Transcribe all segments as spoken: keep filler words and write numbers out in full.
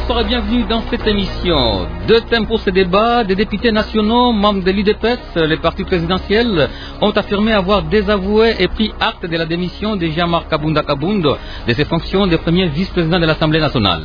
bonsoir et bienvenue dans cette émission. Deux thèmes pour ce débat. Des députés nationaux, membres de l'U D P S, les partis présidentiels, ont affirmé avoir désavoué et pris acte de la démission de Jean-Marc Kabunda Kabundo de ses fonctions de premier vice-président de l'Assemblée nationale.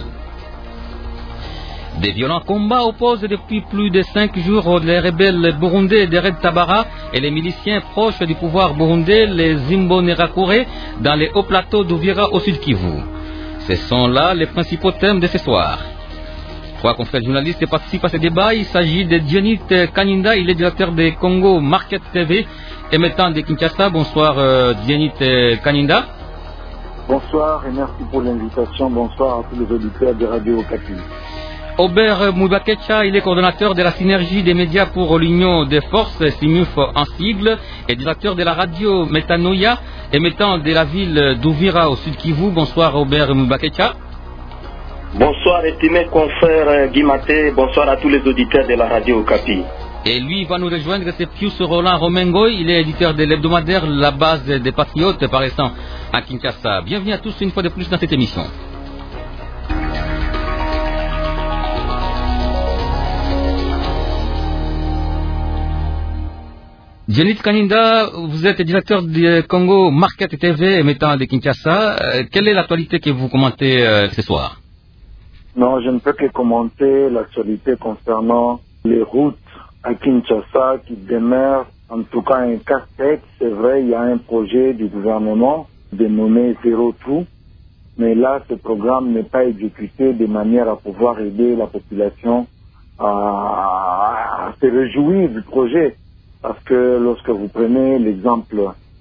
Des violents combats opposent depuis plus de cinq jours les rebelles burundais de Red Tabara et les miliciens proches du pouvoir burundais, les Imbonerakure, dans les hauts plateaux d'Uvira au sud Kivu. Ce sont là les principaux thèmes de ce soir. Trois confrères journalistes participent à ce débat. Il s'agit de Dionit Kaninda, il est directeur de Congo Market T V, émettant de Kinshasa. Bonsoir euh, Dionit Kaninda. Bonsoir et merci pour l'invitation. Bonsoir à tous les auditeurs de Radio Okapi. Aubert Moubakecha, il est coordonnateur de la synergie des médias pour l'Union des forces, SIMUF en sigle, et directeur de la radio Metanoia, émettant de la ville d'Uvira au sud Kivu. Bonsoir Aubert Moubakecha. Bonsoir estimé confrère Guy Maté, bonsoir à tous les auditeurs de la radio Okapi. Et lui va nous rejoindre, c'est Pius Roland Romengo, il est éditeur de l'hebdomadaire La Base des Patriotes, paraissant à Kinshasa. Bienvenue à tous une fois de plus dans cette émission. Dionit Kaninda, vous êtes directeur du Congo Market T V émettant de Kinshasa. Euh, quelle est l'actualité que vous commentez euh, ce soir? Non, je ne peux que commenter l'actualité concernant les routes à Kinshasa qui demeurent en tout cas un casse-tête. C'est vrai, il y a un projet du gouvernement dénommé Zéro Trou, mais là, ce programme n'est pas exécuté de manière à pouvoir aider la population à, à se réjouir du projet. Parce que lorsque vous prenez l'exemple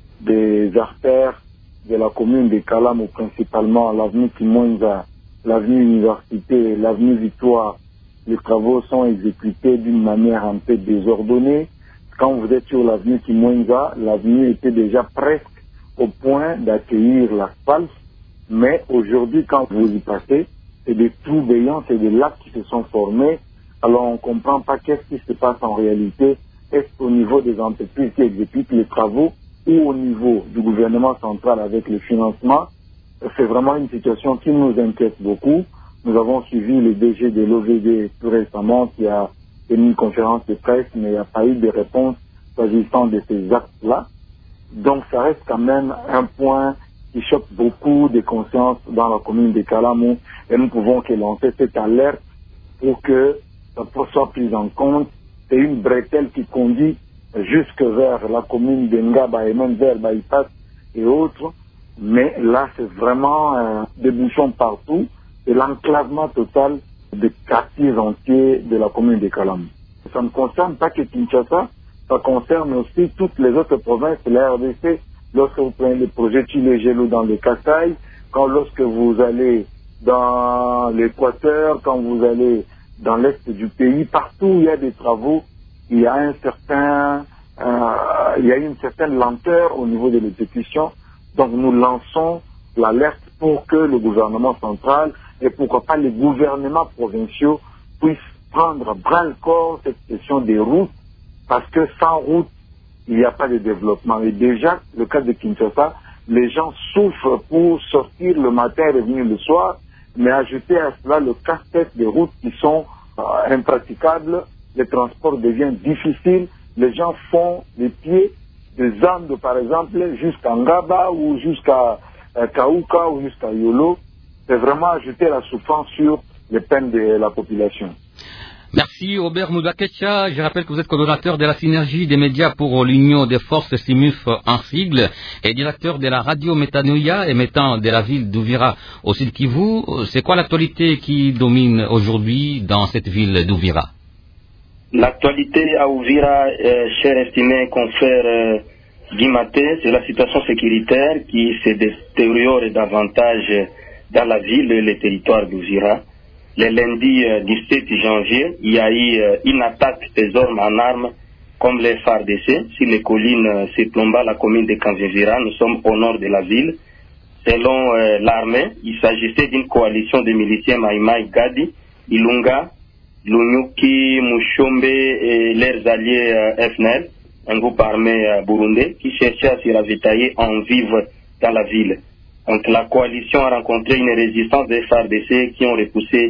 des artères de la commune de Kalamo, principalement l'avenue Kimonza, l'avenue Université, l'avenue Victoire, les travaux sont exécutés d'une manière un peu désordonnée. Quand vous êtes sur l'avenue Kimonza, l'avenue était déjà presque au point d'accueillir l'asphalte, mais aujourd'hui, quand vous y passez, c'est des trous béants, c'est des lacs qui se sont formés. Alors on ne comprend pas qu'est-ce qui se passe en réalité. Est-ce au niveau des entreprises qui exécutent les travaux ou au niveau du gouvernement central avec le financement? C'est vraiment une situation qui nous inquiète beaucoup. Nous avons suivi le D G de l'O V D tout récemment qui a tenu une conférence de presse, mais il n'y a pas eu de réponse s'agissant de ces actes-là. Donc ça reste quand même un point qui choque beaucoup de consciences dans la commune de Kalamo et nous pouvons que lancer cette alerte pour que ça soit pris en compte. C'est une bretelle qui conduit jusque vers la commune de Ngaba et même vers Baïpas et autres. Mais là, c'est vraiment euh, des bouchons partout et l'enclavement total des quartiers entiers de la commune de Kalamo. Ça ne concerne pas que Kinshasa, ça concerne aussi toutes les autres provinces de la R D C. Lorsque vous prenez le projet Chile-Gelo dans le Kasaï, quand lorsque vous allez dans l'Équateur, quand vous allez dans l'est du pays, partout où il y a des travaux, il y a un certain, euh, il y a une certaine lenteur au niveau de l'exécution. Donc nous lançons l'alerte pour que le gouvernement central et pourquoi pas les gouvernements provinciaux puissent prendre à bras le corps cette question des routes, parce que sans route, il n'y a pas de développement. Et déjà, le cas de Kinshasa, les gens souffrent pour sortir le matin et revenir le soir, mais ajouter à cela le casse-tête des routes qui sont euh, impraticables, le transport devient difficile, les gens font des pieds de Zando par exemple jusqu'à Ngaba ou jusqu'à euh, Kaouka ou jusqu'à Yolo. C'est vraiment ajouter la souffrance sur les peines de la population. Merci Aubert Moubakecha. Je rappelle que vous êtes coordonnateur de la synergie des médias pour l'Union des forces SIMUF en sigle et directeur de la radio Metanoia émettant de la ville d'Uvira au sud Kivu. C'est quoi l'actualité qui domine aujourd'hui dans cette ville d'Uvira? L'actualité à Uvira, euh, cher estimé confrère euh, Guy Maté, c'est la situation sécuritaire qui se détériore davantage dans la ville et le territoire d'Uvira. Le lundi euh, dix-sept janvier, il y a eu euh, une attaque des hommes en armes comme les F A R D C sur les collines euh, Seplomba, la commune de Kanzivira. Nous sommes au nord de la ville. Selon euh, l'armée, il s'agissait d'une coalition de miliciens Maïmaï Gadi, Ilunga, Lunyuki, Mushombe et leurs alliés euh, F N L, un groupe armé euh, burundais qui cherchait à se ravitailler en vivre dans la ville. Donc la coalition a rencontré une résistance des F A R D C qui ont repoussé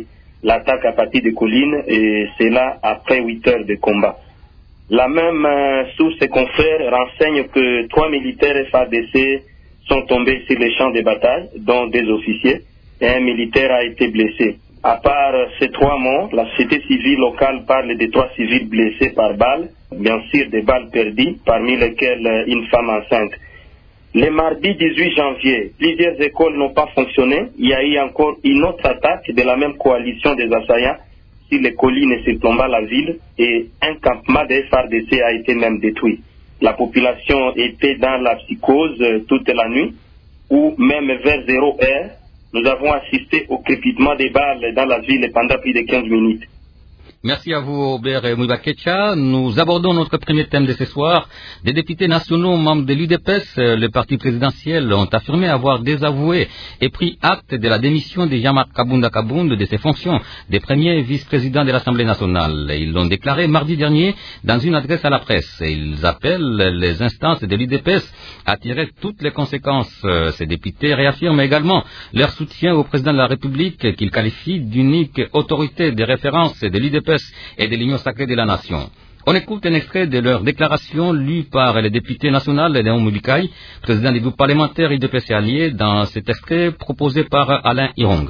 l'attaque à partir des collines, et c'est là après huit heures de combat. La même euh, source et confrères renseigne que trois militaires F A R D C sont tombés sur les champs de bataille, dont des officiers, et un militaire a été blessé. À part ces trois morts, la société civile locale parle de trois civils blessés par balles, bien sûr des balles perdues, parmi lesquelles une femme enceinte. Le mardi dix-huit janvier, plusieurs écoles n'ont pas fonctionné. Il y a eu encore une autre attaque de la même coalition des assaillants sur les collines surplombant la ville, et un campement de F A R D C a été même détruit. La population était dans la psychose toute la nuit, ou même vers zéro heure, nous avons assisté au crépitement des balles dans la ville pendant plus de quinze minutes. Merci à vous, Aubert Mouibakecha. Nous abordons notre premier thème de ce soir. Des députés nationaux membres de l'U D P S, le parti présidentiel, ont affirmé avoir désavoué et pris acte de la démission de Jean-Marc Kabunda Kabund de ses fonctions de premier vice-président de l'Assemblée nationale. Ils l'ont déclaré mardi dernier dans une adresse à la presse. Ils appellent les instances de l'U D P S à tirer toutes les conséquences. Ces députés réaffirment également leur soutien au président de la République, qu'ils qualifient d'unique autorité de référence de l'U D P S et de l'Union sacrée de la nation. On écoute un extrait de leur déclaration lue par le député national Léon Moulikai, président du groupe parlementaire U D P S et alliés, dans cet extrait proposé par Alain Irong.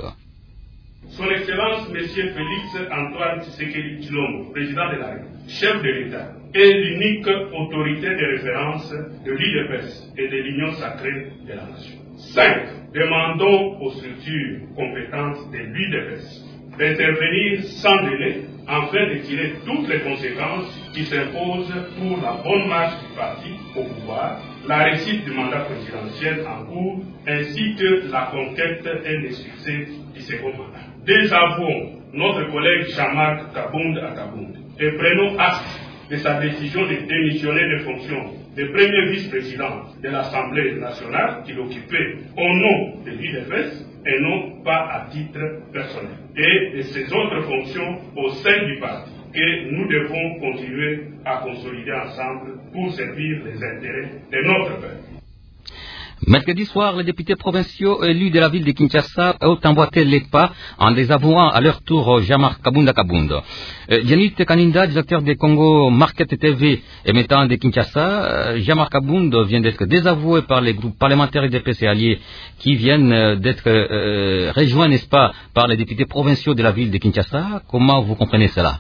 Son Excellence M. Félix Antoine Tshisekedi Tshilombo, président de la République, chef de l'État, est l'unique autorité de référence de l'U D P S et de l'Union sacrée de la nation. cinq. Demandons aux structures compétentes de l'U D P S d'intervenir sans délai afin de tirer toutes les conséquences qui s'imposent pour la bonne marche du parti au pouvoir, la réussite du mandat présidentiel en cours, ainsi que la conquête et le succès du second mandat. Désavouons notre collègue Jean-Marc Kabund Kabund et prenons acte de sa décision de démissionner des fonctions de premier vice-président de l'Assemblée nationale qu'il occupait au nom de l'U D P S et non pas à titre personnel, et de ses autres fonctions au sein du parti, que nous devons continuer à consolider ensemble pour servir les intérêts de notre peuple. Mercredi soir, les députés provinciaux élus de la ville de Kinshasa ont emboîté les pas en désavouant à leur tour Jean-Marc Kabunda Kabund. Euh, Yannick Kaninda, directeur de Congo Market T V émettant de Kinshasa, euh, Jean-Marc Kabund vient d'être désavoué par les groupes parlementaires D P C alliés qui viennent euh, d'être euh, rejoints, n'est-ce pas, par les députés provinciaux de la ville de Kinshasa. Comment vous comprenez cela?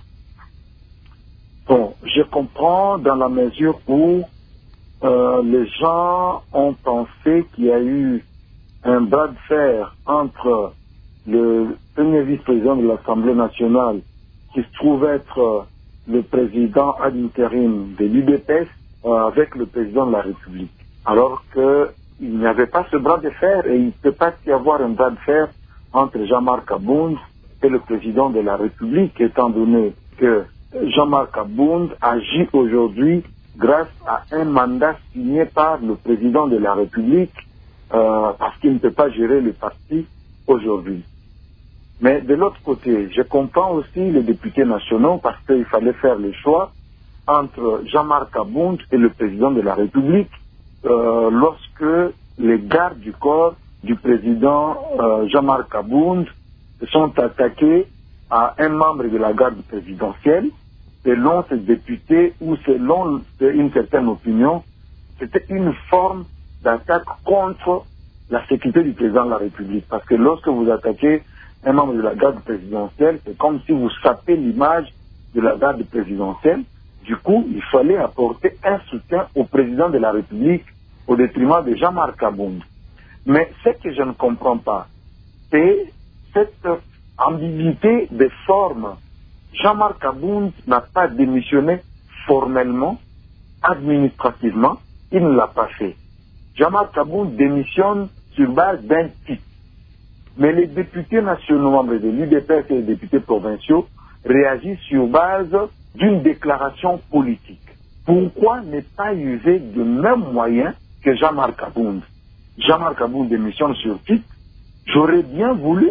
Bon, je comprends dans la mesure où Euh, les gens ont pensé qu'il y a eu un bras de fer entre le premier vice-président de l'Assemblée nationale, qui se trouve être le président ad interim de l'U D P S, euh, avec le président de la République. Alors qu'il n'y avait pas ce bras de fer, et il ne peut pas y avoir un bras de fer entre Jean-Marc Kabund et le président de la République, étant donné que Jean-Marc Kabund agit aujourd'hui grâce à un mandat signé par le président de la République, euh, parce qu'il ne peut pas gérer le parti aujourd'hui. Mais de l'autre côté, je comprends aussi les députés nationaux, parce qu'il fallait faire le choix entre Jean-Marc Kabund et le président de la République, euh, lorsque les gardes du corps du président euh, Jean-Marc Kabund sont attaqués à un membre de la garde présidentielle. Selon ces députés ou selon une certaine opinion, c'était une forme d'attaque contre la sécurité du président de la République. Parce que lorsque vous attaquez un membre de la garde présidentielle, c'est comme si vous sapez l'image de la garde présidentielle. Du coup, il fallait apporter un soutien au président de la République au détriment de Jean-Marc Kabund. Mais ce que je ne comprends pas, c'est cette ambiguïté des formes. Jean-Marc Kabund n'a pas démissionné formellement, administrativement, il ne l'a pas fait. Jean-Marc Kabund démissionne sur base d'un titre. Mais les députés nationaux membres de l'U D P S et les députés provinciaux réagissent sur base d'une déclaration politique. Pourquoi ne pas user de même moyen que Jean-Marc Kabund? Jean-Marc Kabund démissionne sur titre. J'aurais bien voulu,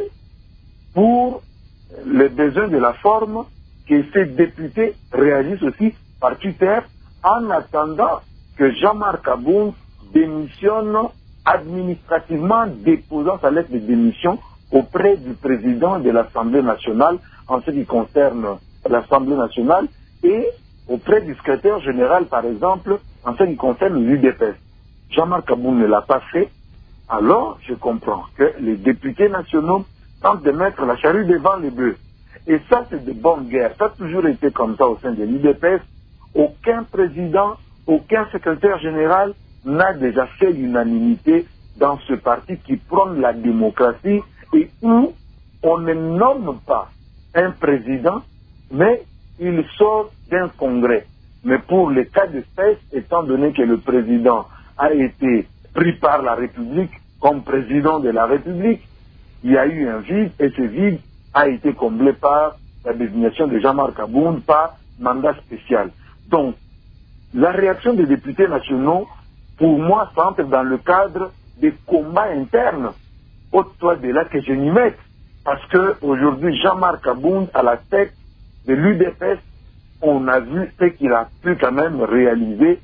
pour les besoins de la forme, que ces députés réagissent aussi par Twitter en attendant que Jean-Marc Kabund démissionne administrativement, déposant sa lettre de démission auprès du président de l'Assemblée nationale en ce qui concerne l'Assemblée nationale et auprès du secrétaire général, par exemple, en ce qui concerne l'U D P S. Jean-Marc Aboun ne l'a pas fait, alors je comprends que les députés nationaux tentent de mettre la charrue devant les bœufs. Et ça, c'est de bonne guerre. Ça a toujours été comme ça au sein de l'U D P S. Aucun président, aucun secrétaire général n'a déjà fait l'unanimité dans ce parti qui prône la démocratie et où on ne nomme pas un président, mais il sort d'un congrès. Mais pour les cas d'espèce, étant donné que le président a été pris par la République comme président de la République, il y a eu un vide et ce vide a été comblé par la désignation de Jean-Marc Aboun par mandat spécial. Donc, la réaction des députés nationaux, pour moi, s'entre dans le cadre des combats internes. Au-delà de là que je n'y mette. Parce qu'aujourd'hui, Jean-Marc Aboun, à la tête de l'U D P S, on a vu ce qu'il a pu quand même réaliser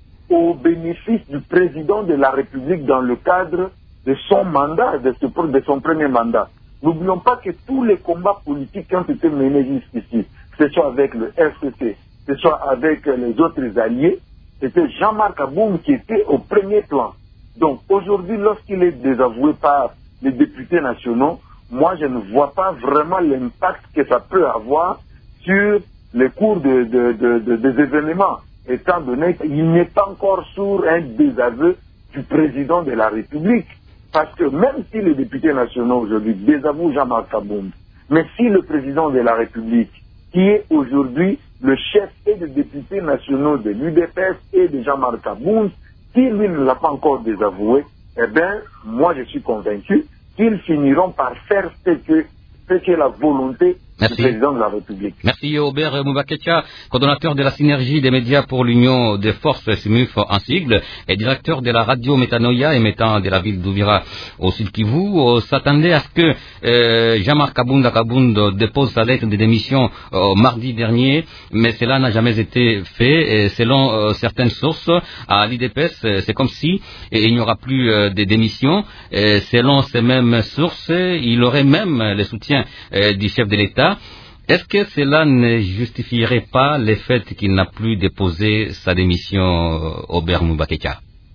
au bénéfice du président de la République dans le cadre de son mandat, de, ce, de son premier mandat. N'oublions pas que tous les combats politiques qui ont été menés jusqu'ici, que ce soit avec le R C C, que ce soit avec les autres alliés, c'était Jean-Marc Aboun qui était au premier plan. Donc aujourd'hui, lorsqu'il est désavoué par les députés nationaux, moi je ne vois pas vraiment l'impact que ça peut avoir sur les cours de, de, de, de, des événements, étant donné qu'il n'est pas encore sur un désaveu du président de la République. Parce que même si les députés nationaux aujourd'hui désavouent Jean-Marc Aboun, mais si le président de la République, qui est aujourd'hui le chef et des députés nationaux de l'U D P S et de Jean-Marc Aboun, si lui ne l'a pas encore désavoué, eh bien, moi je suis convaincu qu'ils finiront par faire ce que, ce que la volonté Merci. du président de la République. Merci Aubert Moubaketia, coordonnateur de la synergie des médias pour l'Union des forces S M U F en sigle et directeur de la radio Métanoïa émettant de la ville d'Ouvira au Sud Kivu. On s'attendait à ce que euh, Jean-Marc Aboun Kabound dépose sa lettre de démission euh, mardi dernier, mais cela n'a jamais été fait. Et selon euh, certaines sources à l'I D P S, c'est comme si et il n'y aura plus euh, de démission. Et selon ces mêmes sources, il aurait même le soutien euh, du chef de l'État. Est-ce que cela ne justifierait pas le fait qu'il n'a plus déposé sa démission Aubert Moubaketia?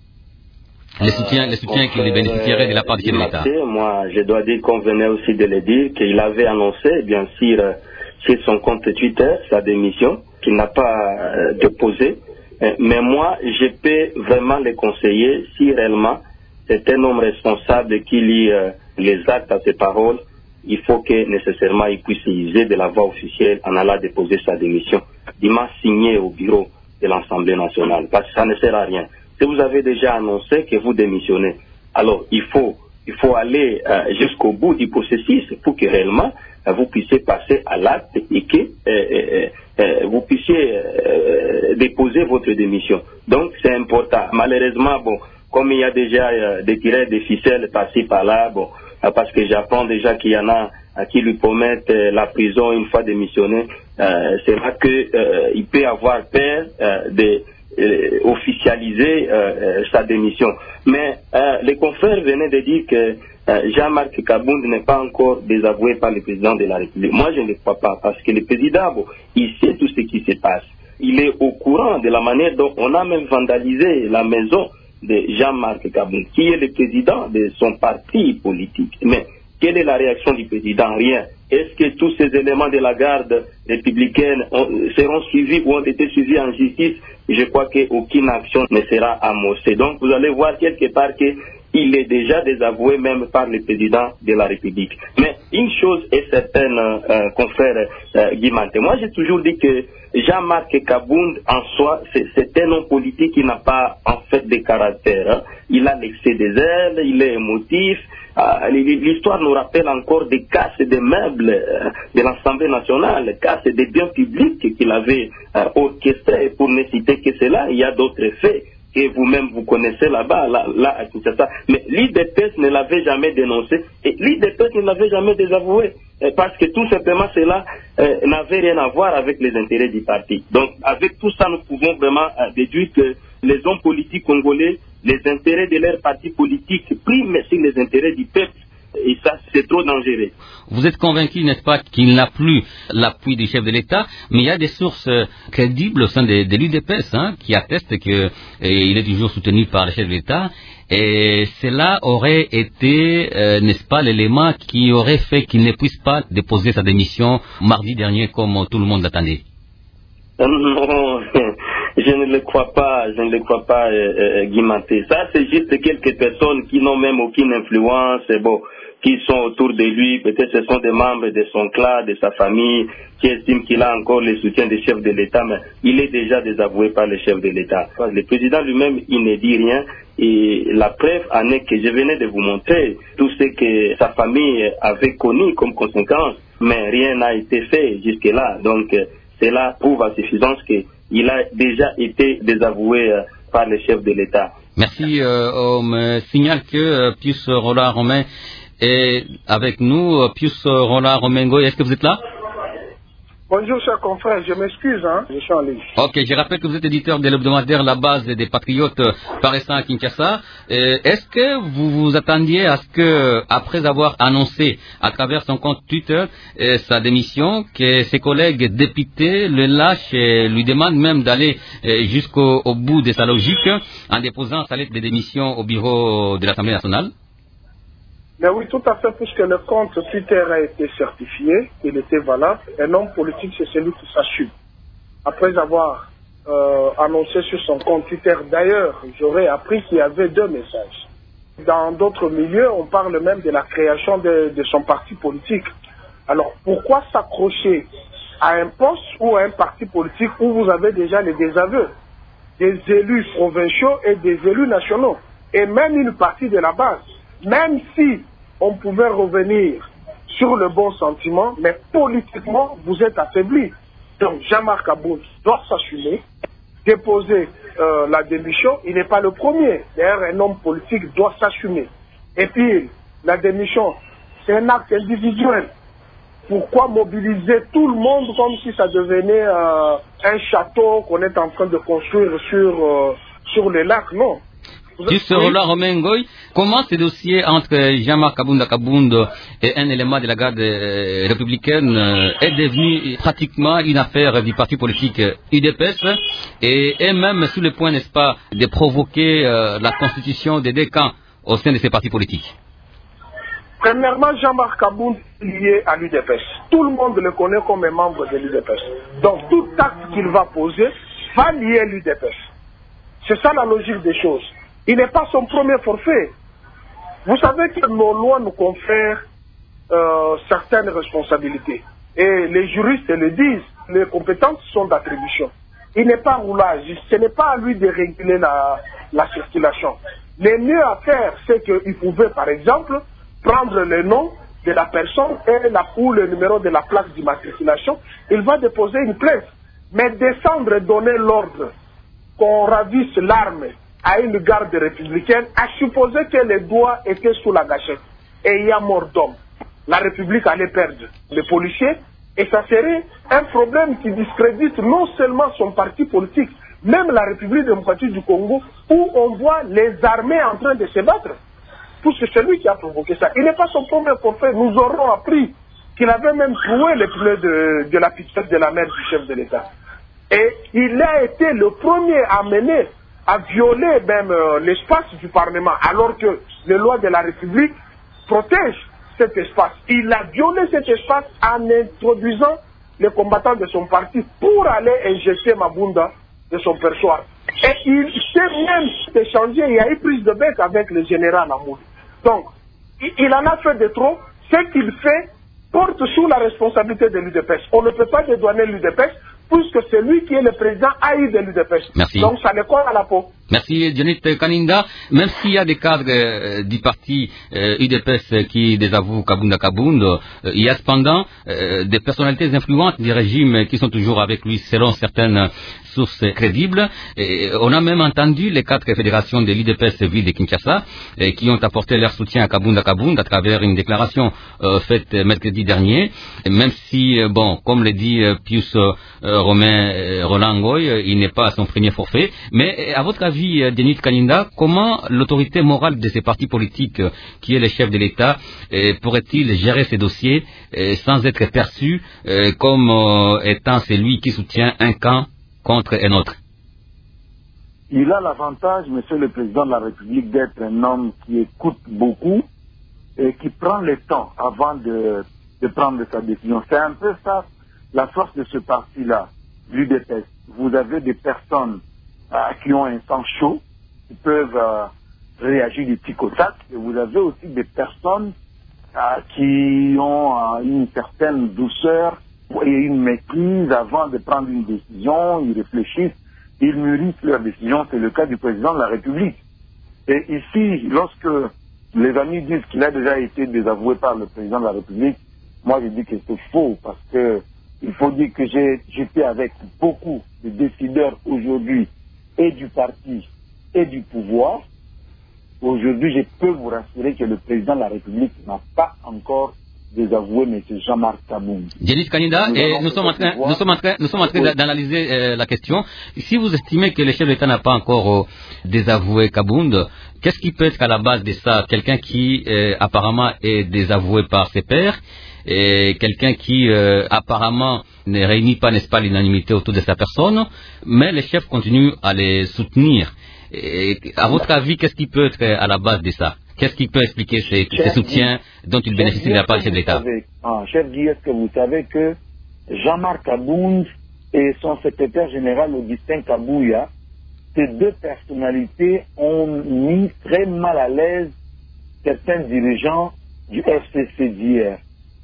Le soutien, le soutien qu'il bénéficierait de la part du chef de l'État. Moi, je dois dire qu'on venait aussi de le dire, qu'il avait annoncé, bien sûr, sur son compte Twitter, sa démission, qu'il n'a pas euh, déposé. Mais moi, je peux vraiment le conseiller, si réellement c'est un homme responsable qui lit euh, les actes à ses paroles, il faut que nécessairement il puisse user de la voie officielle en allant déposer sa démission, dimanche signé au bureau de l'Assemblée nationale, parce que ça ne sert à rien. Si vous avez déjà annoncé que vous démissionnez, alors il faut, il faut aller euh, jusqu'au bout du processus pour que réellement euh, vous puissiez passer à l'acte et que euh, euh, euh, vous puissiez euh, déposer votre démission. Donc c'est important. Malheureusement, bon, comme il y a déjà euh, des tirets de ficelles par-ci par-là, bon, parce que j'apprends déjà qu'il y en a qui lui promettent la prison une fois démissionné, euh, c'est là qu'il euh, peut avoir peur euh, de euh, officialiser euh, sa démission. Mais euh, les confrères venaient de dire que euh, Jean-Marc Kabound n'est pas encore désavoué par le président de la République. Moi, je ne le crois pas, parce que le président, bon, il sait tout ce qui se passe. Il est au courant de la manière dont on a même vandalisé la maison de Jean-Marc Kabound, qui est le président de son parti politique. Mais quelle est la réaction du président? Rien. Est-ce que tous ces éléments de la garde républicaine ont, seront suivis ou ont été suivis en justice? Je crois qu'aucune action ne sera amorcée. Donc vous allez voir quelque part qu'il est déjà désavoué même par le président de la République. Mais une chose est certaine, euh, confrère euh, Guy Manté. Moi j'ai toujours dit que Jean-Marc Kabound en soi, c'est un homme politique qui n'a pas en fait de caractère. Hein. Il a l'excès des ailes, il est émotif. Euh, L'histoire nous rappelle encore des casses de meubles euh, de l'Assemblée nationale, casses des biens publics qu'il avait euh, orchestrés. Pour ne citer que cela, il y a d'autres faits que vous-même vous connaissez là-bas, là, là, tout ça. Mais l'I D P S ne l'avait jamais dénoncé et l'I D P S ne l'avait jamais désavoué. Parce que tout simplement cela euh, n'avait rien à voir avec les intérêts du parti. Donc avec tout ça, nous pouvons vraiment euh, déduire que les hommes politiques congolais, les intérêts de leur parti politique priment sur les intérêts du peuple. Et ça, c'est trop dangereux. Vous êtes convaincu, n'est-ce pas, qu'il n'a plus l'appui du chef de l'État, mais il y a des sources crédibles au sein de, de l'U D P S hein, qui attestent qu'il est toujours soutenu par le chef de l'État. Et cela aurait été, euh, n'est-ce pas, l'élément qui aurait fait qu'il ne puisse pas déposer sa démission mardi dernier comme tout le monde l'attendait. Non, je ne le crois pas, je ne le crois pas, euh, euh, Guy Maté. Ça, c'est juste quelques personnes qui n'ont même aucune influence, bon, qui sont autour de lui. Peut-être ce sont des membres de son clan, de sa famille, qui estiment qu'il a encore le soutien du chef de l'État, mais il est déjà désavoué par le chef de l'État. Le président lui-même, il ne dit rien. Et la preuve en est que je venais de vous montrer tout ce que sa famille avait connu comme conséquence, mais rien n'a été fait jusque-là. Donc, cela prouve à suffisance qu'il a déjà été désavoué par le chef de l'État. Merci. Euh, on me signale que euh, Pius Roland Romain est avec nous. Pius Roland Romain Goy, est-ce que vous êtes là? Bonjour, chers confrères, je m'excuse, hein, je suis en ligne. Ok, je rappelle que vous êtes éditeur de l'hebdomadaire La Base des Patriotes paraissant à Kinshasa. Euh, est-ce que vous vous attendiez à ce que, après avoir annoncé à travers son compte Twitter euh, sa démission, que ses collègues députés le lâchent et lui demandent même d'aller euh, jusqu'au au bout de sa logique en déposant sa lettre de démission au bureau de l'Assemblée nationale? Mais oui, tout à fait, puisque le compte Twitter a été certifié, il était valable. Un homme politique, c'est celui qui s'assume. Après avoir euh, annoncé sur son compte Twitter, d'ailleurs, j'aurais appris qu'il y avait deux messages. Dans d'autres milieux, on parle même de la création de, de son parti politique. Alors, pourquoi s'accrocher à un poste ou à un parti politique où vous avez déjà les désaveux des élus provinciaux et des élus nationaux, et même une partie de la base? Même si on pouvait revenir sur le bon sentiment, mais politiquement, vous êtes affaibli. Donc, Jean-Marc Aboud doit s'assumer, déposer euh, la démission. Il n'est pas le premier. D'ailleurs, un homme politique doit s'assumer. Et puis, la démission, c'est un acte individuel. Pourquoi mobiliser tout le monde comme si ça devenait euh, un château qu'on est en train de construire sur, euh, sur les lacs? Non. Juste Roland Romain Goy, comment ce dossier entre Jean-Marc Abounda Kabound et un élément de la garde euh, républicaine euh, est devenu pratiquement une affaire du parti politique U D P S et est même sur le point, n'est-ce pas, de provoquer euh, la constitution des deux camps au sein de ces partis politiques? Premièrement, Jean-Marc Kabound est lié à l'U D P S. Tout le monde le connaît comme un membre de l'U D P S. Donc tout acte qu'il va poser va lier l'U D P S. C'est ça la logique des choses. Il n'est pas son premier forfait. Vous savez que nos lois nous confèrent euh, certaines responsabilités. Et les juristes le disent, les compétences sont d'attribution. Il n'est pas roulage, ce n'est pas à lui de réguler la, la circulation. Le mieux à faire, c'est qu'il pouvait, par exemple, prendre le nom de la personne et la, ou le numéro de la plaque d'immatriculation. Il va déposer une plainte. Mais descendre et donner l'ordre qu'on ravisse l'arme à une garde républicaine, a supposé que les doigts étaient sous la gâchette. Et il y a mort d'homme. La République allait perdre les policiers et ça serait un problème qui discrédite non seulement son parti politique, même la République démocratique du Congo, où on voit les armées en train de se battre. Puisque c'est lui qui a provoqué ça. Il n'est pas son premier forfait. Nous aurons appris qu'il avait même trouvé les pneus de, de la piquette de la mère du chef de l'État. Et il a été le premier à mener à violer même euh, l'espace du Parlement, alors que les lois de la République protègent cet espace. Il a violé cet espace en introduisant les combattants de son parti pour aller injecter Mabunda de son perchoir. Et il s'est même échangé, il y a eu prise de bec avec le général Amour. Donc, il, il en a fait de trop. Ce qu'il fait porte sous la responsabilité de l'U D P S. On ne peut pas dédouaner l'U D P S puisque c'est lui qui est le président a eu de l'U D P S. Merci. Donc ça le colle à la peau. Merci Dionit Kaninda. Même s'il y a des cadres euh, du parti euh, U D P S qui désavouent Kabounda Kabound, euh, il y a cependant euh, des personnalités influentes du régime qui sont toujours avec lui selon certaines sources crédibles. Et on a même entendu les quatre fédérations de l'U D P S ville de Kinshasa euh, qui ont apporté leur soutien à Kabounda Kabound à travers une déclaration euh, faite mercredi dernier. Et même si, euh, bon, comme le dit euh, Pius euh, Romain euh, Roland Goy, euh, il n'est pas à son premier forfait. Mais à votre avis, avis, Denis Kaninda, comment l'autorité morale de ces partis politiques, qui est le chef de l'État, pourrait-il gérer ces dossiers sans être perçu comme étant celui qui soutient un camp contre un autre? Il a l'avantage, Monsieur le Président de la République, d'être un homme qui écoute beaucoup et qui prend le temps avant de, de prendre sa décision. C'est un peu ça, la force de ce parti-là, l'U D P S. Vous avez des personnes euh, qui ont un sang chaud, qui peuvent euh, réagir du tic au tac, et vous avez aussi des personnes euh, qui ont euh, une certaine douceur et une maîtrise avant de prendre une décision, ils réfléchissent, ils mûrissent leur décision. C'est le cas du président de la République. Et ici, lorsque les amis disent qu'il a déjà été désavoué par le président de la République, moi je dis que c'est faux, parce que il faut dire que j'ai j'étais avec beaucoup de décideurs aujourd'hui, et du parti et du pouvoir. Aujourd'hui, je peux vous rassurer que le président de la République n'a pas encore désavoué M. Jean-Marc Kabound. Denis Kaninda, nous, et nous, sommes en train, nous sommes en train, nous sommes en train oui. d'analyser euh, la question. Si vous estimez que le chef de l'État n'a pas encore euh, désavoué Kabound, qu'est-ce qui peut être à la base de ça? Quelqu'un qui euh, apparemment est désavoué par ses pairs, et quelqu'un qui euh, apparemment ne réunit pas, n'est-ce pas, l'unanimité autour de sa personne, mais les chefs continuent à les soutenir. Et, à votre avis, qu'est-ce qui peut être à la base de ça? Qu'est-ce qui peut expliquer ces, ces soutiens dont il bénéficie de la part du chef de l'État? Ah, chef Guy, est-ce que vous savez que Jean-Marc Kabound et son secrétaire général Augustin Kabouya, ces deux personnalités ont mis très mal à l'aise certains dirigeants du F C C d'hier.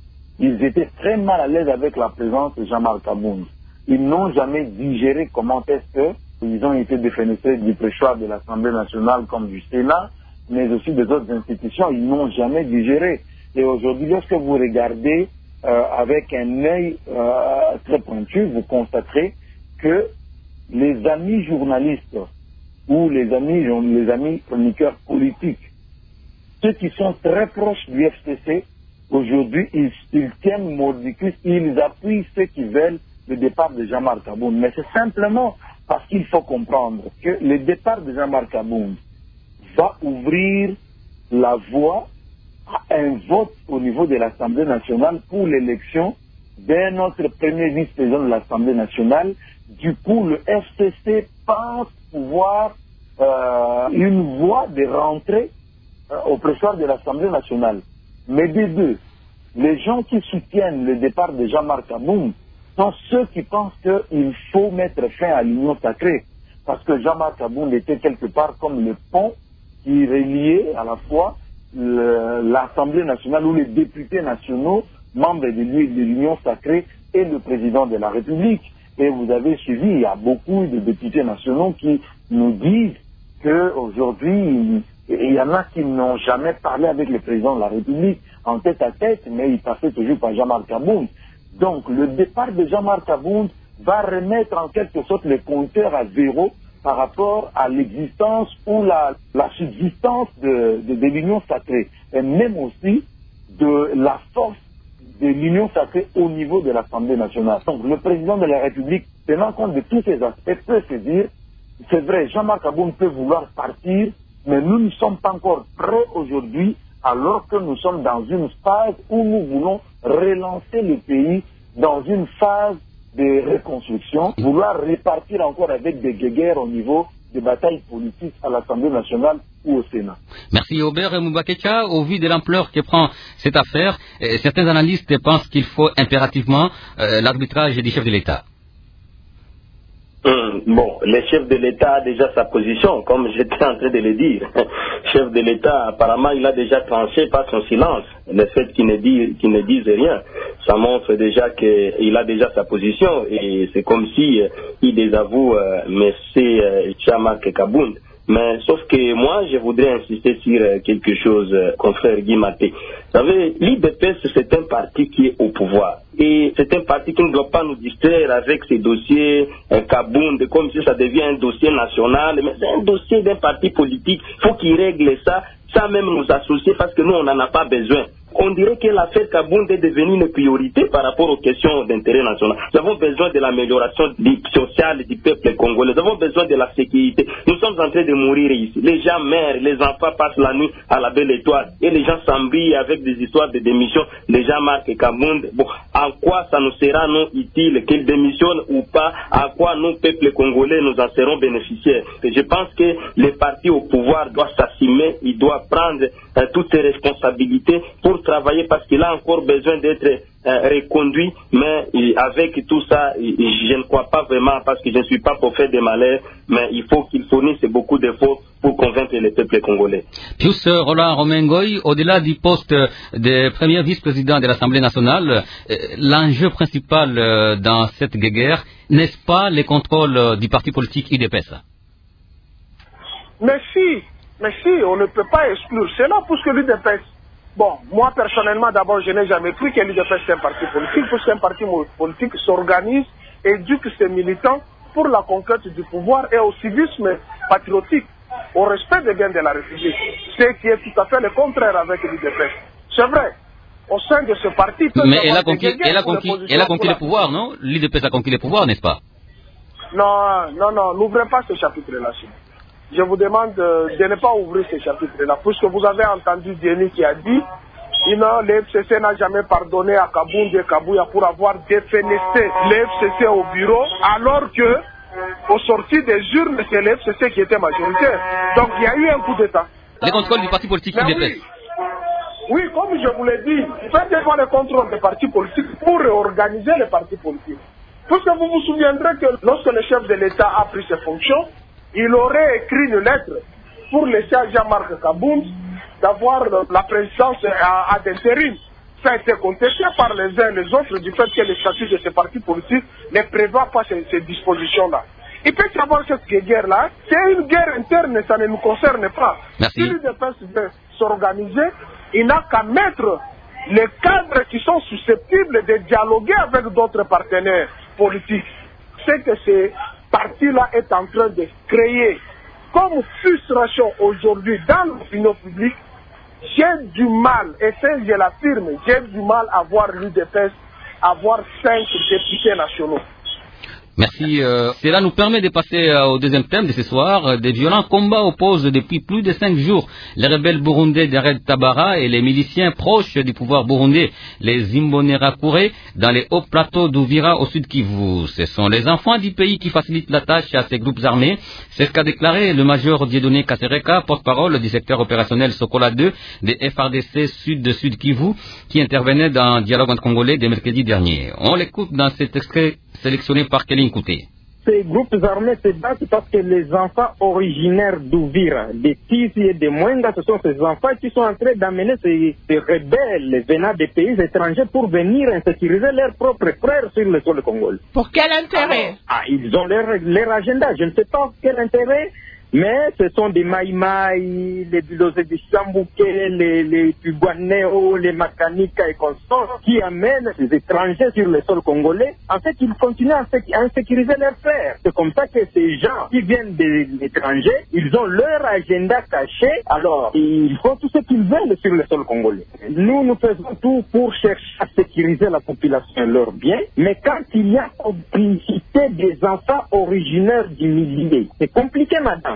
Ils étaient très mal à l'aise avec la présence de Jean-Marc Kabound. Ils n'ont jamais digéré comment est-ce que ils ont été défenestrés du préchoir de l'Assemblée nationale comme du Sénat, mais aussi des autres institutions. Ils n'ont jamais digéré. Et aujourd'hui, lorsque vous regardez euh, avec un œil euh, très pointu, vous constaterez que les amis journalistes ou les amis, les amis chroniqueurs politiques, ceux qui sont très proches du F C C, aujourd'hui, ils, ils tiennent mordicus, ils appuient ceux qui veulent le départ de Jean-Marc Kabound. Mais c'est simplement parce qu'il faut comprendre que le départ de Jean-Marc Kabound va ouvrir la voie à un vote au niveau de l'Assemblée nationale pour l'élection d'un autre premier vice-président de l'Assemblée nationale. Du coup, le F C C pense pouvoir euh, une voie de rentrée euh, au pressoir de l'Assemblée nationale. Mais des deux, les gens qui soutiennent le départ de Jean-Marc Kabound sont ceux qui pensent qu'il faut mettre fin à l'union sacrée. Parce que Jean-Marc Kabound était quelque part comme le pont qui reliait à la fois l'Assemblée nationale ou les députés nationaux, membres de l'union sacrée, et le président de la République. Et vous avez suivi, il y a beaucoup de députés nationaux qui nous disent qu'aujourd'hui, il y en a qui n'ont jamais parlé avec le président de la République en tête à tête, mais ils passaient toujours par Jean-Marc Kabound. Donc le départ de Jean-Marc Kabound va remettre en quelque sorte le compteur à zéro par rapport à l'existence ou la, la subsistance de, de, de l'union sacrée, et même aussi de la force de l'union sacrée au niveau de l'Assemblée nationale. Donc le président de la République, tenant compte de tous ces aspects, peut se dire, c'est vrai, Jean-Marc Kabound peut vouloir partir, mais nous ne sommes pas encore prêts aujourd'hui, alors que nous sommes dans une phase où nous voulons relancer le pays dans une phase de reconstruction, vouloir repartir encore avec des guéguerres au niveau des batailles politiques à l'Assemblée nationale ou au Sénat. Merci Aubert Moubakecha. Au vu de l'ampleur que prend cette affaire, euh, certains analystes pensent qu'il faut impérativement euh, l'arbitrage du chef de l'État. Hum, bon, le chef de l'État a déjà sa position, comme j'étais en train de le dire. Le chef de l'État, apparemment, il a déjà tranché par son silence. Le fait qu'il ne dise, qu'il ne dise rien, ça montre déjà qu'il a déjà sa position. Et c'est comme si euh, il désavoue euh, M. Euh, Jean-Marc Kabound. Mais sauf que moi, je voudrais insister sur euh, quelque chose, euh, confrère Guy Maté. Vous savez, l'U D P S, c'est un parti qui est au pouvoir. Et c'est un parti qui ne doit pas nous distraire avec ces dossiers euh, Kabound, comme si ça devient un dossier national. Mais c'est un dossier d'un parti politique. Il faut qu'il règle ça, sans même nous associer, parce que nous, on n'en a pas besoin. On dirait que l'affaire Kabound est devenue une priorité par rapport aux questions d'intérêt national. Nous avons besoin de l'amélioration sociale du peuple congolais. Nous avons besoin de la sécurité. Nous sommes en train de mourir ici. Les gens meurent, les enfants passent la nuit à la belle étoile et les gens s'embrouillent avec des histoires de démission. Les gens marquent Kabound. Bon, en quoi ça nous sera non utile qu'il démissionne ou pas? À quoi nous, peuple congolais, nous en serons bénéficiaires? Et je pense que les partis au pouvoir doivent s'assumer, ils doivent prendre euh, toutes ces responsabilités pour travailler parce qu'il a encore besoin d'être euh, reconduit, mais euh, avec tout ça, euh, je ne crois pas vraiment parce que je ne suis pas pour faire des malheurs, mais il faut qu'il fournisse beaucoup d'efforts pour convaincre les peuples congolais. Pius Roland Romengoy, au-delà du poste de premier vice-président de l'Assemblée nationale, euh, l'enjeu principal euh, dans cette guerre, n'est-ce pas le contrôle du parti politique U D P S? Mais si, mais si, on ne peut pas exclure cela puisque l'U D P S. Bon, moi personnellement, d'abord, je n'ai jamais cru que l'U D P S est un parti politique, puisque un parti politique s'organise, éduque ses militants pour la conquête du pouvoir et au civisme patriotique, au respect des biens de la République. Ce qui est tout à fait le contraire avec l'U D P S. C'est vrai, au sein de ce parti... Mais elle a conquis, elle a conquis, elle a conquis le pouvoir, non? L'U D P S a conquis le pouvoir, n'est-ce pas? Non, non, non, n'ouvrez pas ce chapitre-là. Je vous demande de, de ne pas ouvrir ce chapitre-là, puisque vous avez entendu Denis qui a dit que le F C C n'a jamais pardonné à Kabound et Kabouya pour avoir défenestré le F C C au bureau, alors que, au sorti des urnes, c'est le F C C qui était majoritaire. Donc il y a eu un coup d'État. Le contrôle du parti politique U D P S. Oui, oui, comme je vous l'ai dit, faites devant le contrôle des partis politiques pour réorganiser les partis politiques. Puisque vous vous souviendrez que lorsque le chef de l'État a pris ses fonctions, il aurait écrit une lettre pour laisser à Jean-Marc Kabound d'avoir la présidence à, à d'intérim. Ça a été contesté par les uns et les autres du fait que le statut de ces partis politiques ne prévoit pas ces, ces dispositions-là. Il peut y avoir cette guerre-là. C'est une guerre interne, ça ne nous concerne pas. Merci. Si l'U D P S veut s'organiser, il n'a qu'à mettre les cadres qui sont susceptibles de dialoguer avec d'autres partenaires politiques. C'est que ces parti-là est en train de créer comme frustration aujourd'hui dans l'opinion publique. J'ai du mal, et ça je l'affirme, j'ai du mal à voir l'U D P S avoir cinq députés nationaux. Merci. Euh, cela nous permet de passer euh, au deuxième thème de ce soir. Euh, des violents combats opposent depuis plus de cinq jours les rebelles burundais de Red Tabara et les miliciens proches du pouvoir burundais, les Imbonerakure, dans les hauts plateaux d'Uvira au sud Kivu. Ce sont les enfants du pays qui facilitent la tâche à ces groupes armés. C'est ce qu'a déclaré le major Dieudonné Kasereka, porte-parole du secteur opérationnel Sokola deux des F R D C Sud de Sud Kivu, qui intervenait dans Dialogue entre Congolais dès mercredi dernier. On l'écoute dans cet extrait sélectionné par Kelly Nkouté. Ces groupes armés se battent parce que les enfants originaires d'Uvira, des Tizi et des Mwenga, ce sont ces enfants qui sont en train d'amener ces, ces rebelles venant des pays étrangers pour venir insécuriser leurs propres frères sur le sol congolais. Pour quel intérêt? Alors, ah, ils ont leur, leur agenda, je ne sais pas quel intérêt. Mais ce sont des Maïmaï, les Bilosé du Chambouké, les, les Tuguaneo, les Makanika et consorts qui amènent ces étrangers sur le sol congolais. En fait, ils continuent à insécuriser leurs frères. C'est comme ça que ces gens qui viennent de l'étranger, ils ont leur agenda caché. Alors, ils font tout ce qu'ils veulent sur le sol congolais. Nous, nous faisons tout pour chercher à sécuriser la population et leurs biens. Mais quand il y a complicité des enfants originaires du milieu, c'est compliqué, madame.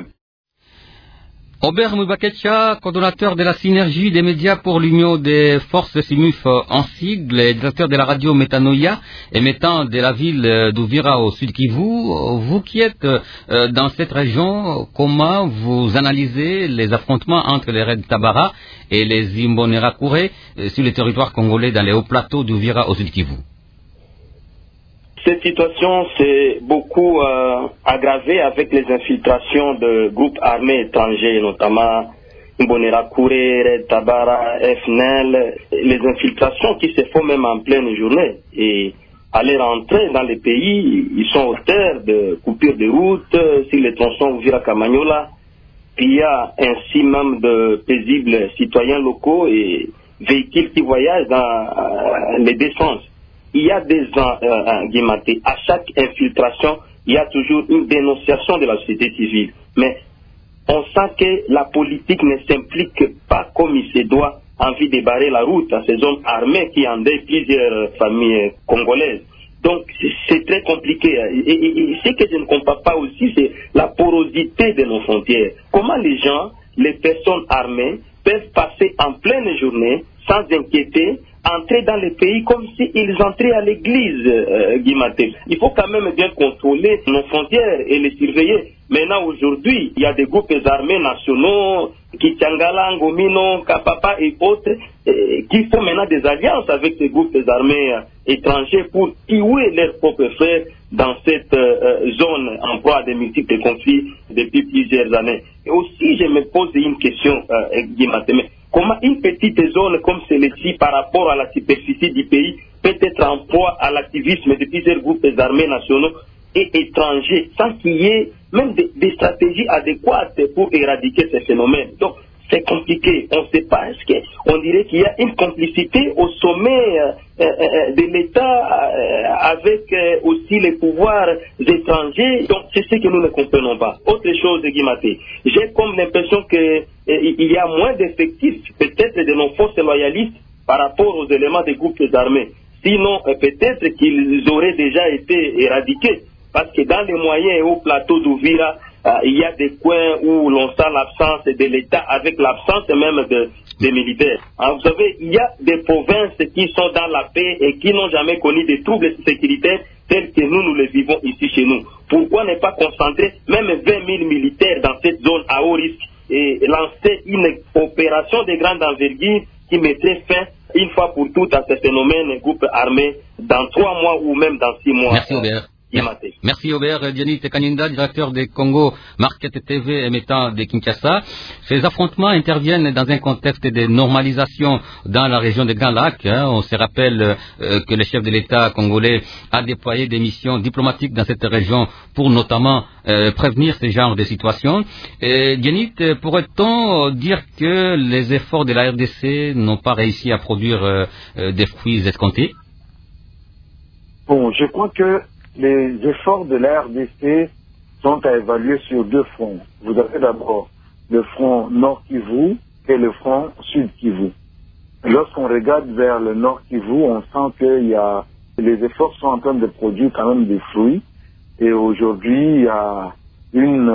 Robert Moubakecha, coordonnateur de la synergie des médias pour l'Union des forces SIMUF en sigle, et directeur de la radio Métanoïa, émettant de la ville d'Uvira au sud Kivu. Vous qui êtes dans cette région, comment vous analysez les affrontements entre les Red Tabara et les Imbonerakure sur le territoire congolais dans les hauts plateaux d'Uvira au sud Kivu? Cette situation s'est beaucoup euh, aggravée avec les infiltrations de groupes armés étrangers, notamment Imbonerakure, Red Tabara, F N L, les infiltrations qui se font même en pleine journée. Et à leur entrée dans les pays, ils sont auteurs de coupures de routes sur les tronçons Uvira-Kamanyola. Il y a ainsi même de paisibles citoyens locaux et véhicules qui voyagent dans euh, les deux sens. Il y a des gens, euh, à chaque infiltration, il y a toujours une dénonciation de la société civile. Mais on sent que la politique ne s'implique pas comme il se doit envie de barrer la route à ces hommes armés qui endeuillent plusieurs familles congolaises. Donc c'est très compliqué. Et, et, et ce que je ne comprends pas aussi, c'est la porosité de nos frontières. Comment les gens, les personnes armées, peuvent passer en pleine journée, sans inquiéter, entrer dans le pays comme s'ils entraient à l'église, euh, Guimaté. Il faut quand même bien contrôler nos frontières et les surveiller. Maintenant, aujourd'hui, il y a des groupes armés nationaux, Kitangala, Ngomino, Kapapa et autres, euh, qui font maintenant des alliances avec ces groupes armés euh, étrangers pour tuer leurs propres frères dans cette euh, zone en proie à de multiples conflits depuis plusieurs années. Et aussi, je me pose une question, euh, Guimaté. Comment une petite zone comme celle-ci, par rapport à la superficie du pays, peut être en proie à l'activisme de plusieurs groupes armés nationaux et étrangers, sans qu'il y ait même des, des stratégies adéquates pour éradiquer ces phénomènes. Donc, c'est compliqué. On ne sait pas. Est-ce qu'on dirait qu'il y a une complicité au sommet euh, euh, de l'État euh, avec euh, aussi les pouvoirs étrangers. Donc, c'est ce que nous ne comprenons pas. Autre chose, Guimaté, j'ai comme l'impression qu'il euh, y a moins d'effectifs, peut-être de nos forces loyalistes, par rapport aux éléments des groupes armés. Sinon, euh, peut-être qu'ils auraient déjà été éradiqués. Parce que dans les moyens et au plateau d'Ouvira, euh, il y a des coins où l'on sent l'absence de l'État avec l'absence même de, des militaires. Alors, vous savez, il y a des provinces qui sont dans la paix et qui n'ont jamais connu des troubles sécuritaires tels que nous, nous les vivons ici chez nous. Pourquoi ne pas concentrer même vingt mille militaires dans cette zone à haut risque et lancer une opération de grande envergure qui mettrait fin une fois pour toutes à ce phénomène groupe armé dans trois mois ou même dans six mois. Merci Aubert. Merci Aubert. Dianit Kanyinda, directeur des Congo Market T V émettant de Kinshasa. Ces affrontements interviennent dans un contexte de normalisation dans la région des Grands Lacs. Hein. On se rappelle euh, que le chef de l'État congolais a déployé des missions diplomatiques dans cette région pour notamment euh, prévenir ce genre de situations. Dianit, pourrait-on dire que les efforts de la R D C n'ont pas réussi à produire euh, des fruits escomptés? Bon, je crois que les efforts de la R D C sont à évaluer sur deux fronts. Vous avez d'abord le front Nord Kivu et le front Sud Kivu. Lorsqu'on regarde vers le Nord Kivu, on sent que y a, les efforts sont en train de produire quand même des fruits. Et aujourd'hui, il y a une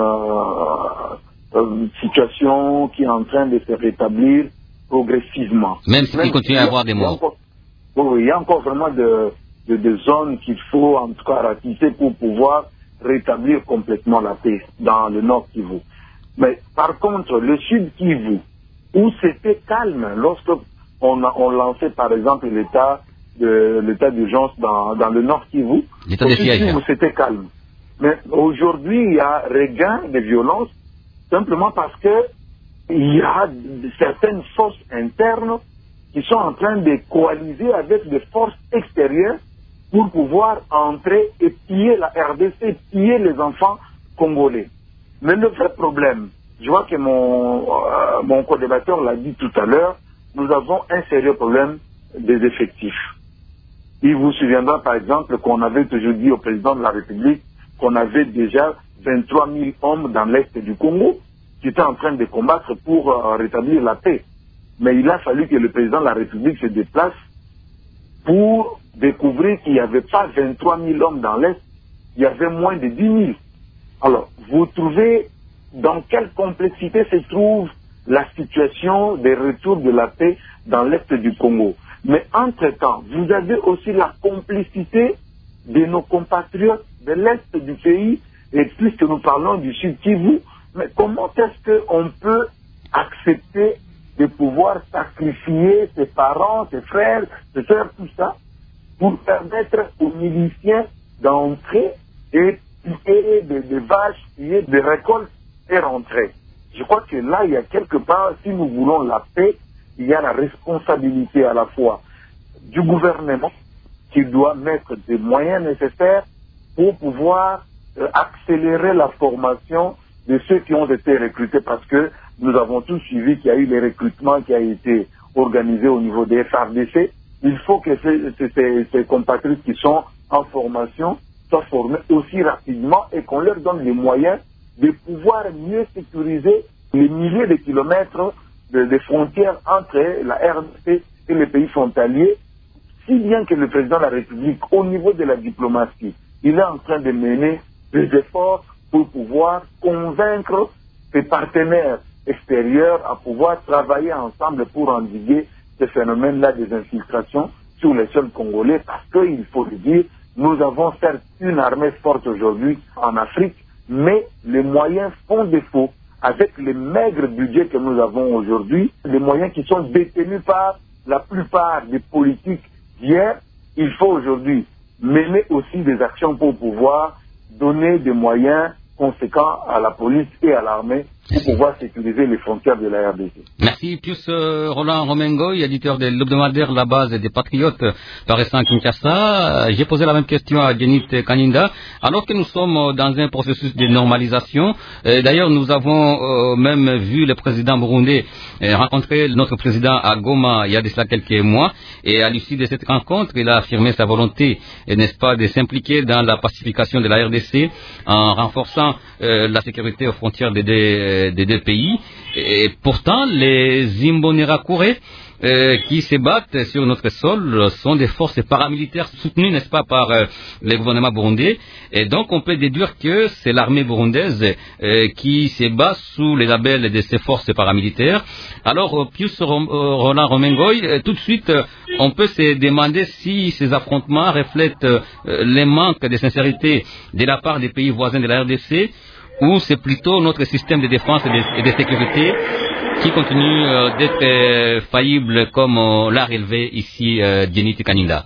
euh, euh, situation qui est en train de se rétablir progressivement. Même s'il continue à y avoir des morts. Oui, il y a encore vraiment de... De, de zones qu'il faut en tout cas ratisser pour pouvoir rétablir complètement la paix dans le Nord Kivu. Mais par contre, le Sud Kivu, où c'était calme, lorsque on, a, on lançait par exemple l'état de l'état d'urgence dans, dans le Nord Kivu, l'état de siège, où c'était calme. Mais aujourd'hui, il y a regain de violence simplement parce que il y a certaines forces internes qui sont en train de coaliser avec des forces extérieures pour pouvoir entrer et piller la R D C, piller les enfants congolais. Mais le vrai problème, je vois que mon, euh, mon co-débatteur l'a dit tout à l'heure, nous avons un sérieux problème des effectifs. Il vous souviendra par exemple qu'on avait toujours dit au président de la République qu'on avait déjà vingt-trois mille hommes dans l'Est du Congo qui étaient en train de combattre pour euh, rétablir la paix. Mais il a fallu que le président de la République se déplace pour découvrir qu'il n'y avait pas vingt-trois mille hommes dans l'Est, il y avait moins de dix mille. Alors, vous trouvez dans quelle complexité se trouve la situation des retours de la paix dans l'Est du Congo. Mais entre-temps, vous avez aussi la complicité de nos compatriotes de l'Est du pays, et puisque nous parlons du Sud Kivu, mais comment est-ce qu'on peut accepter de pouvoir sacrifier ses parents, ses frères, ses soeurs, tout ça, pour permettre aux miliciens d'entrer et piller des, des vaches, piller des récoltes et rentrer. Je crois que là, il y a quelque part, si nous voulons la paix, il y a la responsabilité à la fois du gouvernement qui doit mettre des moyens nécessaires pour pouvoir euh, accélérer la formation de ceux qui ont été recrutés, parce que nous avons tous suivi qu'il y a eu les recrutements qui a été organisé au niveau des F R D C. Il faut que ces, ces, ces compatriotes qui sont en formation soient formés aussi rapidement et qu'on leur donne les moyens de pouvoir mieux sécuriser les milliers de kilomètres de, des frontières entre la R D C et les pays frontaliers, si bien que le président de la République, au niveau de la diplomatie, il est en train de mener des efforts pour pouvoir convaincre ses partenaires extérieurs à pouvoir travailler ensemble pour endiguer ce phénomène-là des infiltrations sur les sols congolais, parce qu'il faut le dire, nous avons certes une armée forte aujourd'hui en Afrique, mais les moyens font défaut. Avec les maigres budgets que nous avons aujourd'hui, les moyens qui sont détenus par la plupart des politiques d'hier, il faut aujourd'hui mener aussi des actions pour pouvoir donner des moyens conséquents à la police et à l'armée pour pouvoir sécuriser les frontières de la R D C. Merci. Plus euh, Roland Romengoy, éditeur de l'hebdomadaire La Base des Patriotes, paraissant à Kinshasa. J'ai posé la même question à Genit Kaninda. Alors que nous sommes dans un processus de normalisation, euh, d'ailleurs nous avons euh, même vu le président burundais euh, rencontrer notre président à Goma il y a de cela quelques mois, et à l'issue de cette rencontre, il a affirmé sa volonté, euh, n'est-ce pas, de s'impliquer dans la pacification de la R D C en renforçant euh, la sécurité aux frontières des deux des deux pays. Et pourtant, les Imbonerakure euh, qui se battent sur notre sol sont des forces paramilitaires soutenues, n'est-ce pas, par euh, le gouvernement burundais. Et donc, on peut déduire que c'est l'armée burundaise euh, qui se bat sous les labels de ces forces paramilitaires. Alors, Pius Roland Romengoy, euh, tout de suite, euh, on peut se demander si ces affrontements reflètent euh, les manques de sincérité de la part des pays voisins de la R D C, ou c'est plutôt notre système de défense et de, et de sécurité qui continue euh, d'être euh, faillible, comme euh, l'a relevé ici euh, Genit Kaninda.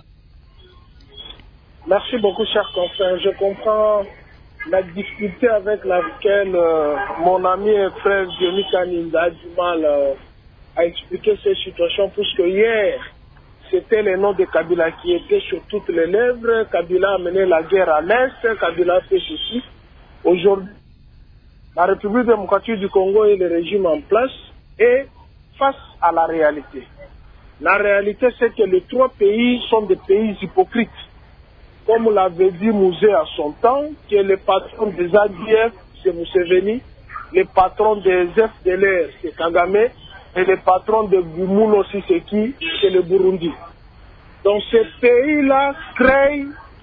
Merci beaucoup, cher confrère. Je comprends la difficulté avec laquelle euh, mon ami et frère Genit Kaninda a du mal euh, à expliquer cette situation, puisque hier, c'était le nom de Kabila qui était sur toutes les lèvres. Kabila a mené la guerre à l'Est, Kabila a fait ceci. Aujourd'hui, la République démocratique du Congo est le régime en place, et face à la réalité. La réalité, c'est que les trois pays sont des pays hypocrites. Comme l'avait dit Mouzé à son temps, que le patron des A D F, c'est Museveni, le patron des F D L R, c'est Kagame, et le patron de Gumuno Siseki, c'est le Burundi. Donc ces pays-là créent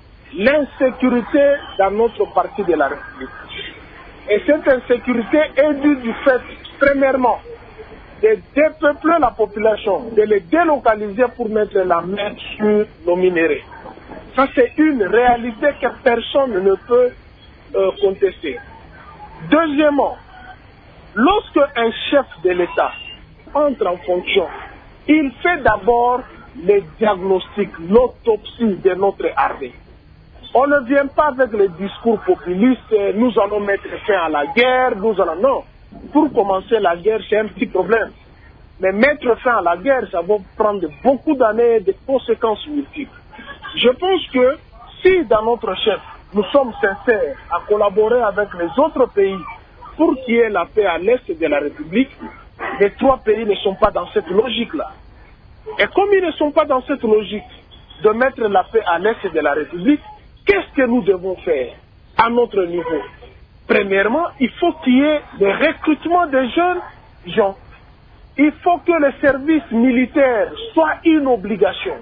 l'insécurité dans notre partie de la République. Et cette insécurité est due du fait, premièrement, de dépeupler la population, de les délocaliser pour mettre la main sur nos minéraux. Ça, c'est une réalité que personne ne peut euh, contester. Deuxièmement, lorsque un chef de l'État entre en fonction, il fait d'abord le diagnostic, l'autopsie de notre armée. On ne vient pas avec les discours populistes, nous allons mettre fin à la guerre, nous allons... Non, pour commencer la guerre, c'est un petit problème. Mais mettre fin à la guerre, ça va prendre beaucoup d'années, des conséquences multiples. Je pense que si dans notre chef, nous sommes sincères à collaborer avec les autres pays pour qu'il y ait la paix à l'est de la République, les trois pays ne sont pas dans cette logique-là. Et comme ils ne sont pas dans cette logique de mettre la paix à l'est de la République, qu'est-ce que nous devons faire à notre niveau? Premièrement, il faut qu'il y ait le recrutement des jeunes gens. Il faut que le service militaire soit une obligation.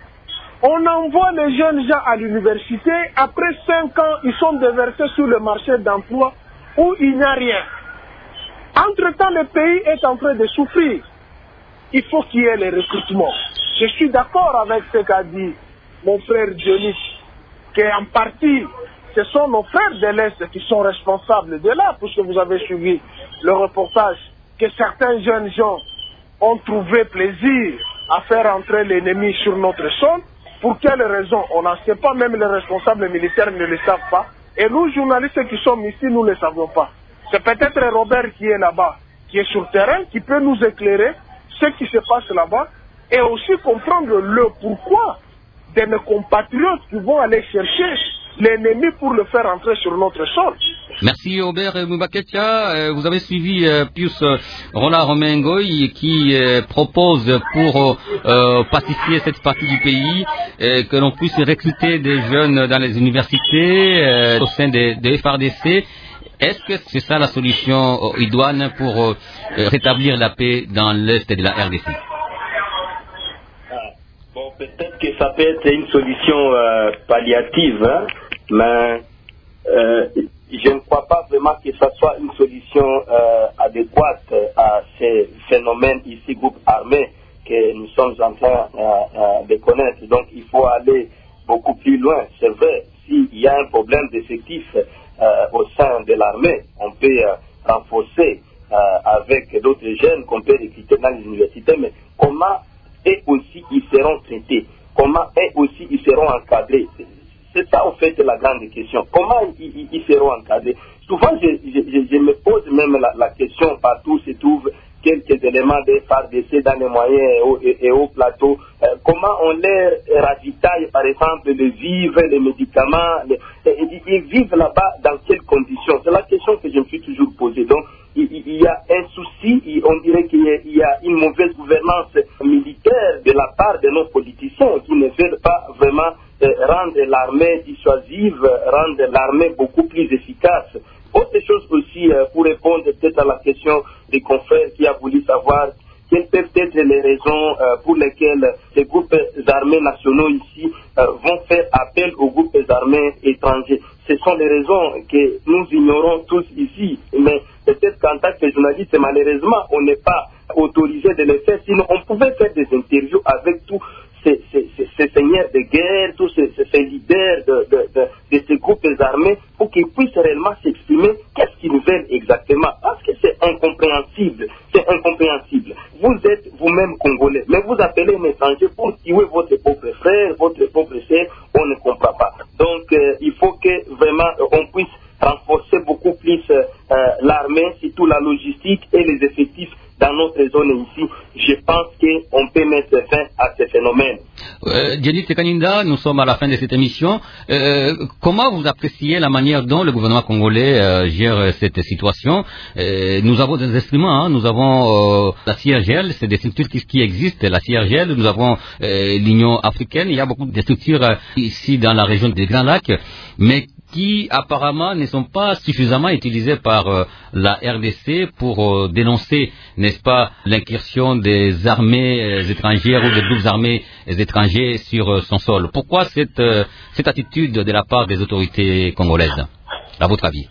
On envoie les jeunes gens à l'université, après cinq ans, ils sont déversés sur le marché d'emploi où il n'y a rien. Entre-temps, le pays est en train de souffrir. Il faut qu'il y ait le recrutement. Je suis d'accord avec ce qu'a dit mon frère Dionys, qu'en partie, ce sont nos frères de l'Est qui sont responsables de là, puisque vous avez suivi le reportage, que certains jeunes gens ont trouvé plaisir à faire entrer l'ennemi sur notre sol. Pour quelle raison? On n'en sait pas, même les responsables militaires ne le savent pas. Et nous, journalistes qui sommes ici, nous ne le savons pas. C'est peut-être Robert qui est là-bas, qui est sur le terrain, qui peut nous éclairer ce qui se passe là-bas et aussi comprendre le pourquoi de nos compatriotes qui vont aller chercher l'ennemi pour le faire entrer sur notre sol. Merci Aubert Moubaketia. Vous avez suivi euh, Pius Roland Romengoy qui euh, propose pour euh, pacifier cette partie du pays euh, que l'on puisse recruter des jeunes dans les universités euh, au sein des, des F R D C. Est-ce que c'est ça la solution euh, idoine pour euh, rétablir la paix dans l'Est de la R D C? Bon, peut-être que ça peut être une solution euh, palliative, hein, mais euh, je ne crois pas vraiment que ça soit une solution euh, adéquate à ces phénomènes ici, groupes armés, que nous sommes en train euh, euh, de connaître. Donc il faut aller beaucoup plus loin. C'est vrai, s'il y a un problème d'effectifs euh, au sein de l'armée, on peut euh, renforcer euh, avec d'autres jeunes qu'on peut recruter dans les universités, mais comment eux aussi ils seront traités? Comment eux aussi ils seront encadrés? C'est ça, en fait, la grande question. Comment ils, ils seront encadrés? Souvent, je, je, je me pose même la, la question, partout se trouvent quelques éléments de F A R D C dans les moyens et au, et, et au plateau. Euh, comment on les ravitaille, par exemple, les vivres, les médicaments, les, et, ils vivent là-bas dans quelles conditions? C'est la question que je me suis toujours posée. Donc, il, il y a un souci, on dirait qu'il y a une mauvaise gouvernance militaire de la part de nos politiciens qui ne veulent pas vraiment euh, rendre l'armée dissuasive, rendre l'armée beaucoup plus efficace. Autre chose aussi, euh, pour répondre peut-être à la question des confrères qui a voulu savoir quelles peuvent être les raisons euh, pour lesquelles les groupes armés nationaux ici euh, vont faire appel aux groupes armés étrangers. Ce sont les raisons que nous ignorons tous ici, mais peut-être qu'en tant que journaliste, malheureusement, on n'est pas autorisé de le faire, sinon on pouvait faire des interviews avec tous ces, ces, ces, ces seigneurs de guerre, tous ces, ces, ces leaders de, de, de, de ces groupes armés, pour qu'ils puissent réellement s'exprimer qu'est-ce qu'ils veulent exactement, parce que c'est incompréhensible, c'est incompréhensible. Vous êtes vous-même congolais, mais vous appelez un étranger pour tuer votre propre frère, votre propre sœur, on ne comprend pas. Donc euh, il faut que vraiment euh, on puisse renforcer beaucoup plus euh, l'armée, surtout la logistique et les effectifs dans notre zone ici. Je pense qu'on peut mettre fin à ce phénomène. Euh, Dieudonné Tekaninda, nous sommes à la fin de cette émission. Euh, comment vous appréciez la manière dont le gouvernement congolais euh, gère cette situation? euh, Nous avons des instruments, hein, nous avons euh, la C I R G L, c'est des structures qui, qui existent, la C I R G L, nous avons euh, l'Union africaine, il y a beaucoup de structures euh, ici dans la région des Grands Lacs, mais qui apparemment ne sont pas suffisamment utilisés par euh, la R D C pour euh, dénoncer, n'est-ce pas, l'incursion des armées euh, étrangères ou des groupes armés étrangers sur euh, son sol. Pourquoi cette, euh, cette attitude de la part des autorités congolaises, à votre avis?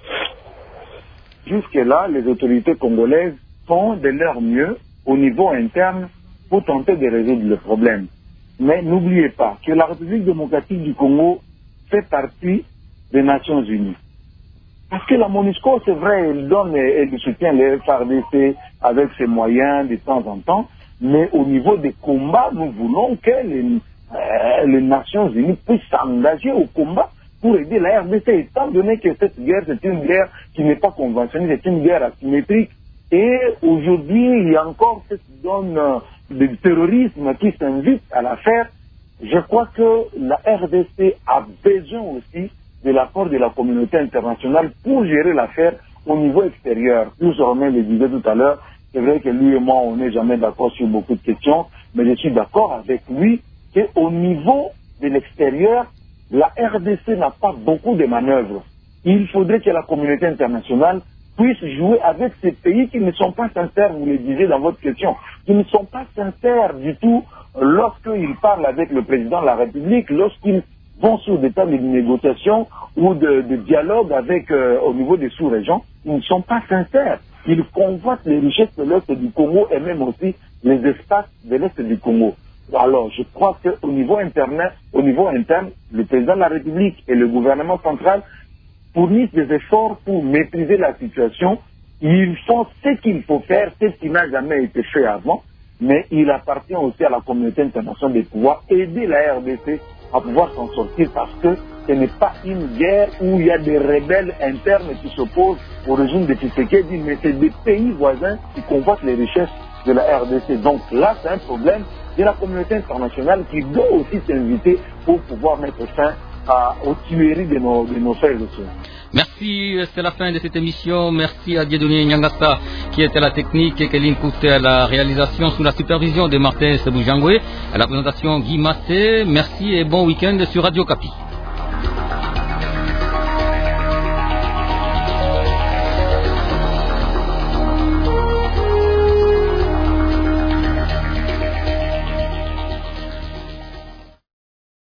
Jusque-là, les autorités congolaises font de leur mieux au niveau interne pour tenter de résoudre le problème. Mais n'oubliez pas que la République démocratique du Congo fait partie des Nations Unies. Parce que la MONUSCO, c'est vrai, elle donne et elle soutient les F A R D C avec ses moyens de temps en temps, mais au niveau des combats, nous voulons que les, euh, les Nations Unies puissent s'engager au combat pour aider la R D C, étant donné que cette guerre, c'est une guerre qui n'est pas conventionnelle, c'est une guerre asymétrique. Et aujourd'hui, il y a encore cette zone de terrorisme qui s'invite à la faire. Je crois que la R D C a besoin aussi de l'apport de la communauté internationale pour gérer l'affaire au niveau extérieur. Plus Romain le disait tout à l'heure, c'est vrai que lui et moi, on n'est jamais d'accord sur beaucoup de questions, mais je suis d'accord avec lui qu'au niveau de l'extérieur, la R D C n'a pas beaucoup de manœuvres. Il faudrait que la communauté internationale puisse jouer avec ces pays qui ne sont pas sincères, vous le disiez dans votre question, qui ne sont pas sincères du tout lorsqu'ils parlent avec le président de la République, lorsqu'ils vont sur des tables de négociation ou de, de dialogue avec euh, au niveau des sous-régions, ils ne sont pas sincères. Ils convoitent les richesses de l'Est du Congo et même aussi les espaces de l'Est du Congo. Alors, je crois qu'au niveau interne, au niveau interne, le président de la République et le gouvernement central fournissent des efforts pour maîtriser la situation. Ils font ce qu'il faut faire, ce qui n'a jamais été fait avant, mais il appartient aussi à la communauté internationale de pouvoir aider la R D C à pouvoir s'en sortir, parce que ce n'est pas une guerre où il y a des rebelles internes qui s'opposent au régime de Tshisekedi, mais c'est des pays voisins qui convoitent les richesses de la R D C. Donc là, c'est un problème de la communauté internationale qui doit aussi s'inviter pour pouvoir mettre fin à, aux tueries de nos, de nos frères et sœurs. Merci, c'est la fin de cette émission. Merci à Dieudonné Nyangasa qui était à la technique et Kéline Kouté à la réalisation sous la supervision de Martin Sebujangwe, à la présentation Guy Massé. Merci et bon week-end sur Radio Kapi.